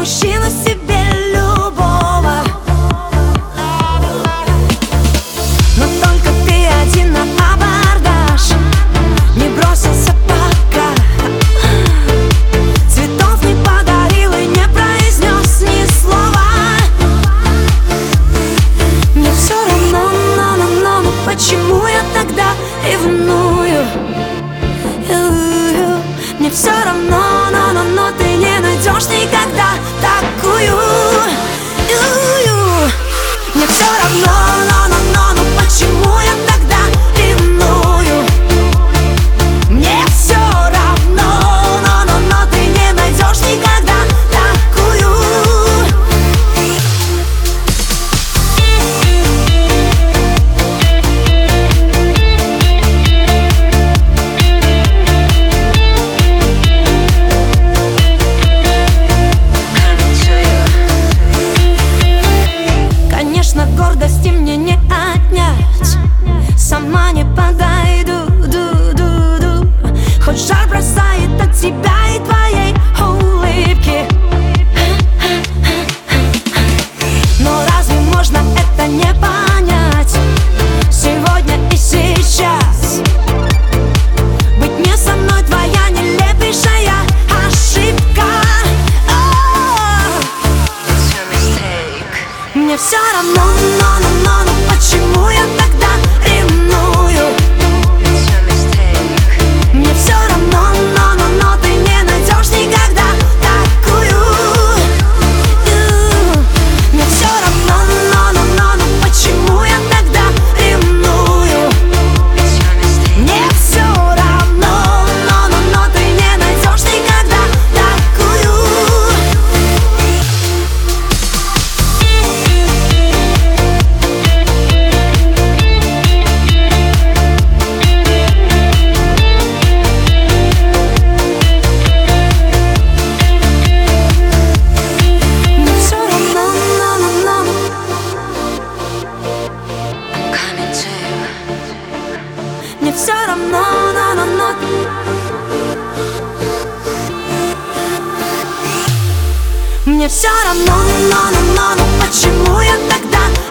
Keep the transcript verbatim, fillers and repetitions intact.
мужчину себе любого. Но только ты один на абордаж не бросился пока, цветов не подарил и не произнес ни слова. Мне все равно, но, но, но, но почему я тогда ревную? Мне все равно, но, но, но ты не найдешь никогда такую. Мне все равно, но, но, но, но почему я тогда ревную? Мне все равно, но, но, но ты не найдешь никогда такую. Гордости мне не отнять, сама не подойду, ду, ду, ду. Хоть жар бросает от тебя и твоей улыбки, но разве можно это не понять? Сегодня и сейчас быть не со мной твоя нелепейшая ошибка. Мне все равно, но, но, но, но почему я тогда ревную? Мне все равно, но, но, но ты не найдешь никогда такую. Мне все равно, но, но, но, но почему я тогда ревную? Мне все равно, но, но, но ты не найдешь никогда такую. Мне все равно, но, но, но. Мне все равно, но, но, но, но почему я тогда